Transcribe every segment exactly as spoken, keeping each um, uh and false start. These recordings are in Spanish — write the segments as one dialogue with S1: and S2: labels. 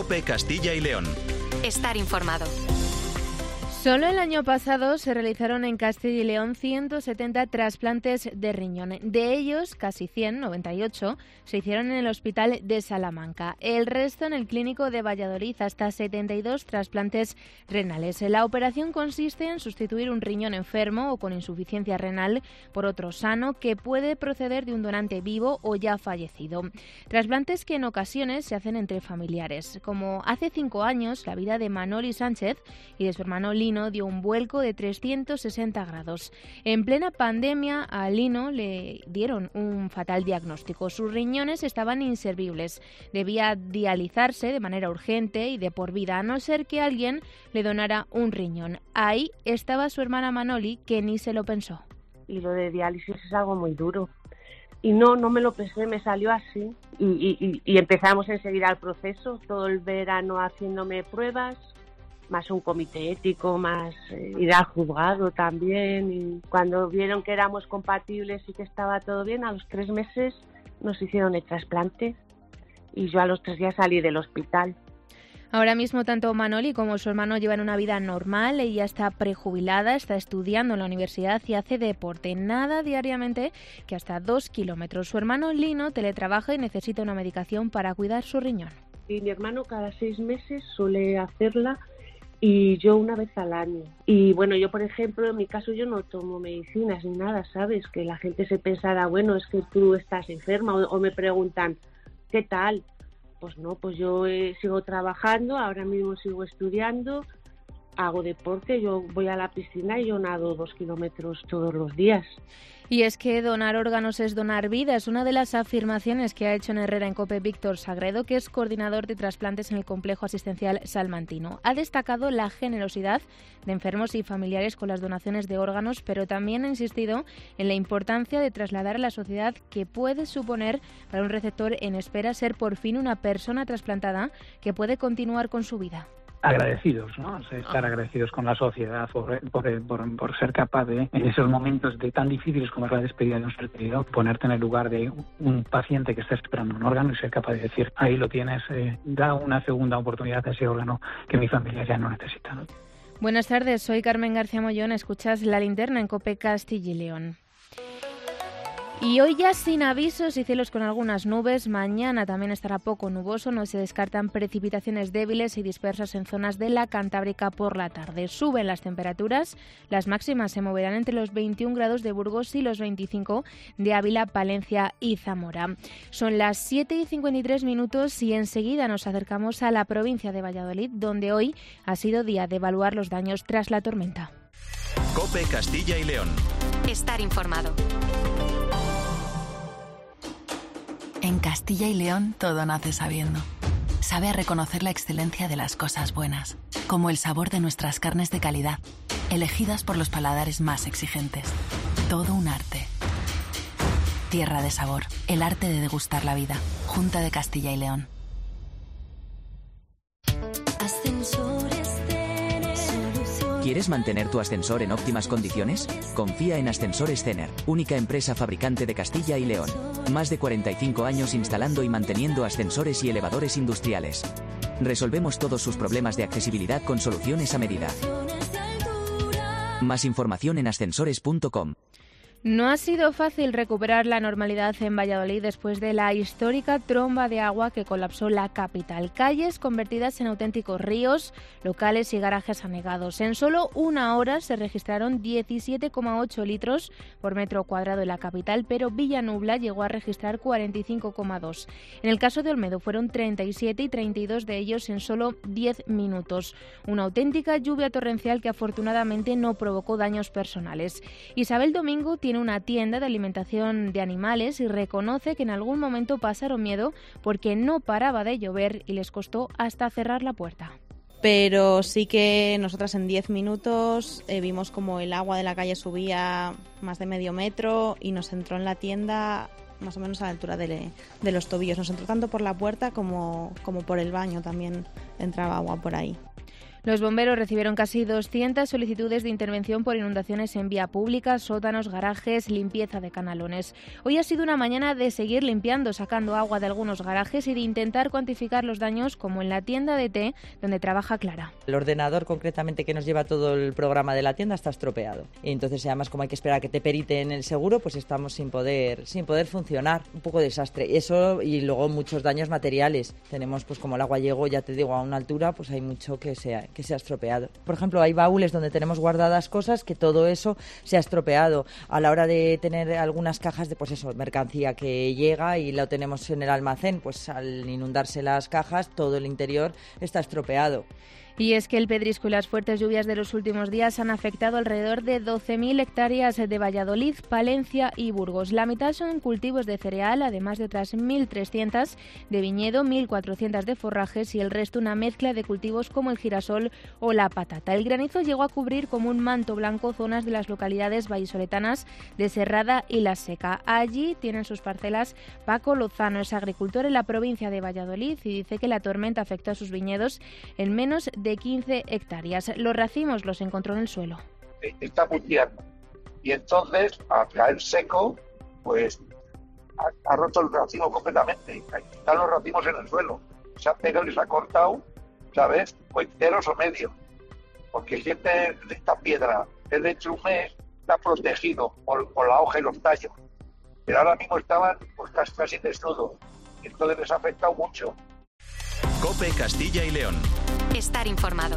S1: COPE Castilla y León.
S2: Estar informado.
S3: Solo el año pasado se realizaron en Castilla y León ciento setenta trasplantes de riñón. De ellos, casi cien, noventa y ocho, se hicieron en el Hospital de Salamanca. El resto en el Clínico de Valladolid, hasta setenta y dos trasplantes renales. La operación consiste en sustituir un riñón enfermo o con insuficiencia renal por otro sano que puede proceder de un donante vivo o ya fallecido. Trasplantes que en ocasiones se hacen entre familiares. Como hace cinco años, la vida de Manoli Sánchez y de su hermano Lino dio un vuelco de trescientos sesenta grados. En plena pandemia, a Lino le dieron un fatal diagnóstico. Sus riñones estaban inservibles. Debía dializarse de manera urgente y de por vida, a no ser que alguien le donara un riñón. Ahí estaba su hermana Manoli, que ni se lo pensó.
S4: Y lo de diálisis es algo muy duro. Y no, no me lo pensé, me salió así. Y, y, y empezamos enseguida el proceso, todo el verano haciéndome pruebas, más un comité ético, más eh, ir al juzgado también. Y cuando vieron que éramos compatibles y que estaba todo bien, a los tres meses nos hicieron el trasplante y yo a los tres días salí del hospital.
S3: Ahora mismo tanto Manoli como su hermano llevan una vida normal. Ella está prejubilada, está estudiando en la universidad y hace deporte. Nada diariamente que hasta dos kilómetros. Su hermano Lino teletrabaja y necesita una medicación para cuidar su riñón.
S4: Y mi hermano cada seis meses suele hacerla y yo una vez al año. Y bueno, yo por ejemplo, en mi caso yo no tomo medicinas ni nada, ¿sabes? Que la gente se pensará, bueno, es que tú estás enferma, o, o me preguntan, ¿qué tal? Pues no, pues yo eh, sigo trabajando, ahora mismo sigo estudiando, hago deporte, yo voy a la piscina y yo nado dos kilómetros todos los días.
S3: Y es que donar órganos es donar vida, es una de las afirmaciones que ha hecho en Herrera en COPE Víctor Sagredo, que es coordinador de trasplantes en el complejo asistencial salmantino. Ha destacado la generosidad de enfermos y familiares con las donaciones de órganos, pero también ha insistido en la importancia de trasladar a la sociedad que puede suponer para un receptor en espera ser por fin una persona trasplantada que puede continuar con su vida.
S5: Agradecidos, ¿no? O sea, estar agradecidos con la sociedad por, por, por, por ser capaz de, en esos momentos de tan difíciles como es la despedida de un ser querido, ponerte en el lugar de un paciente que está esperando un órgano y ser capaz de decir, ahí lo tienes, eh, da una segunda oportunidad a ese órgano que mi familia ya no necesita, ¿no?
S3: Buenas tardes, soy Carmen García Mollón, escuchas La Linterna en COPE Castilla y León. Y hoy ya sin avisos y cielos con algunas nubes, mañana también estará poco nuboso, no se descartan precipitaciones débiles y dispersas en zonas de la Cantábrica por la tarde. Suben las temperaturas, las máximas se moverán entre los veintiún grados de Burgos y los veinticinco de Ávila, Palencia y Zamora. Son las siete y cincuenta y tres minutos y enseguida nos acercamos a la provincia de Valladolid, donde hoy ha sido día de evaluar los daños tras la tormenta.
S1: COPE Castilla y León.
S2: Estar informado.
S6: En Castilla y León todo nace sabiendo. Sabe a reconocer la excelencia de las cosas buenas, como el sabor de nuestras carnes de calidad, elegidas por los paladares más exigentes. Todo un arte. Tierra de sabor, el arte de degustar la vida. Junta de Castilla y León.
S7: ¿Quieres mantener tu ascensor en óptimas condiciones? Confía en Ascensores Cener, única empresa fabricante de Castilla y León. Más de cuarenta y cinco años instalando y manteniendo ascensores y elevadores industriales. Resolvemos todos sus problemas de accesibilidad con soluciones a medida. Más información en ascensores punto com.
S3: No ha sido fácil recuperar la normalidad en Valladolid después de la histórica tromba de agua que colapsó la capital. Calles convertidas en auténticos ríos, locales y garajes anegados. En solo una hora se registraron diecisiete coma ocho litros por metro cuadrado en la capital, pero Villanubla llegó a registrar cuarenta y cinco coma dos. En el caso de Olmedo fueron treinta y siete y treinta y dos de ellos en solo diez minutos. Una auténtica lluvia torrencial que afortunadamente no provocó daños personales. Isabel Domingo tiene una tienda de alimentación de animales y reconoce que en algún momento pasaron miedo porque no paraba de llover y les costó hasta cerrar la puerta.
S8: Pero sí que nosotras en diez minutos eh, vimos como el agua de la calle subía más de medio metro y nos entró en la tienda más o menos a la altura de, de los tobillos. Nos entró tanto por la puerta como, como por el baño, también entraba agua por ahí.
S3: Los bomberos recibieron casi doscientas solicitudes de intervención por inundaciones en vía pública, sótanos, garajes, limpieza de canalones. Hoy ha sido una mañana de seguir limpiando, sacando agua de algunos garajes y de intentar cuantificar los daños, como en la tienda de té donde trabaja Clara.
S9: El ordenador concretamente que nos lleva todo el programa de la tienda está estropeado. Y entonces, además, como hay que esperar a que te periten el seguro, pues estamos sin poder, sin poder funcionar. Un poco desastre. Eso, y luego muchos daños materiales. Tenemos, pues como el agua llegó, ya te digo, a una altura, pues hay mucho que se ha, que se ha estropeado. Por ejemplo, hay baúles donde tenemos guardadas cosas que todo eso se ha estropeado. A la hora de tener algunas cajas de, pues eso, mercancía que llega y lo tenemos en el almacén, pues al inundarse las cajas, todo el interior está estropeado.
S3: Y es que el pedrisco y las fuertes lluvias de los últimos días han afectado alrededor de doce mil hectáreas de Valladolid, Palencia y Burgos. La mitad son cultivos de cereal, además de otras mil trescientas de viñedo, mil cuatrocientas de forrajes y el resto una mezcla de cultivos como el girasol o la patata. El granizo llegó a cubrir como un manto blanco zonas de las localidades vallisoletanas de Serrada y La Seca. Allí tienen sus parcelas Paco Lozano, es agricultor en la provincia de Valladolid y dice que la tormenta afectó a sus viñedos en menos de quince hectáreas. Los racimos los encontró en el suelo.
S10: Está muy tierno. Y entonces, al caer seco, pues ha, ha roto el racimo completamente. Están los racimos en el suelo. Se ha pegado y se ha cortado, ¿sabes? O enteros o medio. Porque si este, esta piedra es de hecho un mes, está protegido por, por la hoja y los tallos. Pero ahora mismo estaban pues, casi, casi desnudos. Entonces les ha afectado mucho.
S1: COPE Castilla y León.
S2: Estar informado.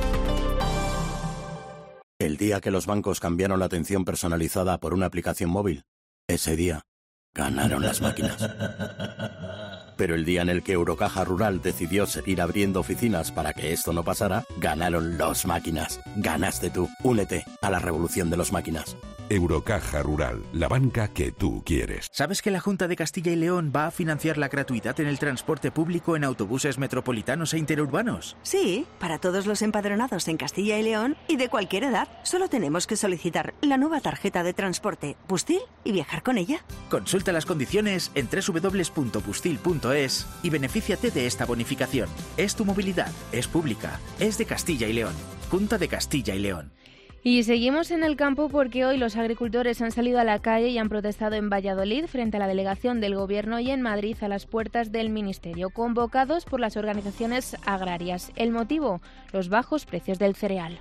S11: El día que los bancos cambiaron la atención personalizada por una aplicación móvil, ese día ganaron las máquinas. Pero el día en el que Eurocaja Rural decidió seguir abriendo oficinas para que esto no pasara, ganaron los máquinas. Ganaste tú. Únete a la revolución de los máquinas.
S12: Eurocaja Rural, la banca que tú quieres.
S13: ¿Sabes que la Junta de Castilla y León va a financiar la gratuidad en el transporte público en autobuses metropolitanos e interurbanos?
S14: Sí, para todos los empadronados en Castilla y León y de cualquier edad. Solo tenemos que solicitar la nueva tarjeta de transporte Bustil y viajar con ella.
S13: Consulta las condiciones en doble u doble u doble u punto bustil punto es y benefíciate de esta bonificación. Es tu movilidad, es pública, es de Castilla y León. Junta de Castilla y León.
S3: Y seguimos en el campo porque hoy los agricultores han salido a la calle y han protestado en Valladolid frente a la delegación del Gobierno y en Madrid a las puertas del Ministerio, convocados por las organizaciones agrarias. El motivo, los bajos precios del cereal.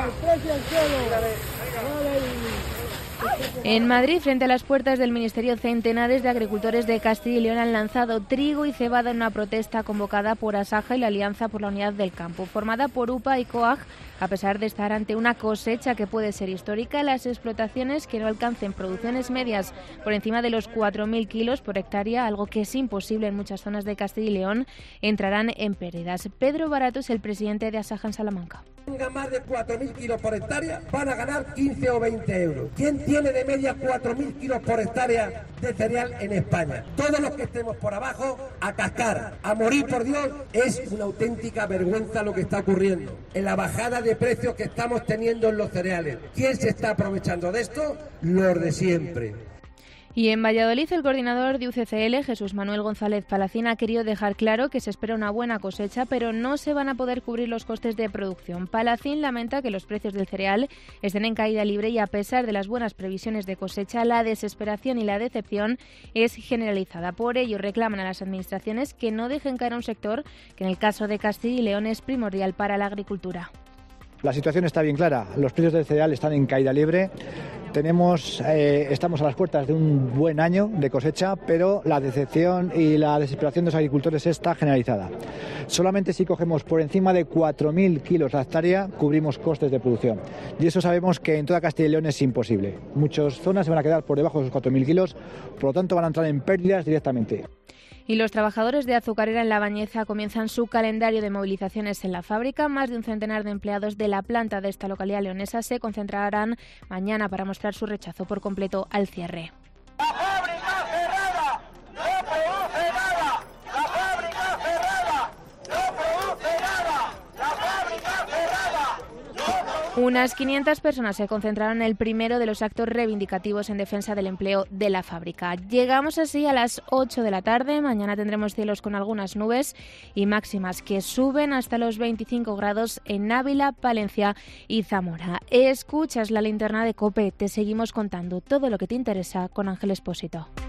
S3: En Madrid, frente a las puertas del Ministerio, centenares de agricultores de Castilla y León han lanzado trigo y cebada en una protesta convocada por Asaja y la Alianza por la Unidad del Campo, formada por U P A y COAG. A pesar de estar ante una cosecha que puede ser histórica, las explotaciones que no alcancen producciones medias por encima de los cuatro mil kilos por hectárea, algo que es imposible en muchas zonas de Castilla y León, entrarán en pérdidas. Pedro Barato es el presidente de Asaja en Salamanca.
S15: Tenga más de cuatro mil kilos por hectárea, van a ganar quince o veinte euros. ¿Quién tiene de media cuatro mil kilos por hectárea de cereal en España? Todos los que estemos por abajo, a cascar, a morir por Dios. Es una auténtica vergüenza lo que está ocurriendo en la bajada de precios que estamos teniendo en los cereales. ¿Quién se está aprovechando de esto? Los de siempre.
S3: Y en Valladolid, el coordinador de U C C L, Jesús Manuel González Palacín, ha querido dejar claro que se espera una buena cosecha, pero no se van a poder cubrir los costes de producción. Palacín lamenta que los precios del cereal estén en caída libre y, a pesar de las buenas previsiones de cosecha, la desesperación y la decepción es generalizada. Por ello, reclaman a las administraciones que no dejen caer a un sector que, en el caso de Castilla y León, es primordial para la agricultura.
S16: La situación está bien clara. Los precios del cereal están en caída libre. Tenemos, eh, estamos a las puertas de un buen año de cosecha, pero la decepción y la desesperación de los agricultores está generalizada. Solamente si cogemos por encima de cuatro mil kilos la hectárea, cubrimos costes de producción. Y eso sabemos que en toda Castilla y León es imposible. Muchas zonas se van a quedar por debajo de esos cuatro mil kilos, por lo tanto van a entrar en pérdidas directamente.
S3: Y los trabajadores de Azucarera en La Bañeza comienzan su calendario de movilizaciones en la fábrica. Más de un centenar de empleados de la planta de esta localidad leonesa se concentrarán mañana para mostrar su rechazo por completo al cierre.
S17: ¡La fábrica cerrada! ¡No produce nada! ¡La fábrica cerrada! ¡No produce nada! ¡La fábrica cerrada! ¡No produce
S3: Unas quinientas personas se concentraron en el primero de los actos reivindicativos en defensa del empleo de la fábrica. Llegamos así a las ocho de la tarde. Mañana tendremos cielos con algunas nubes y máximas que suben hasta los veinticinco grados en Ávila, Palencia y Zamora. Escuchas la linterna de COPE. Te seguimos contando todo lo que te interesa con Ángel Expósito.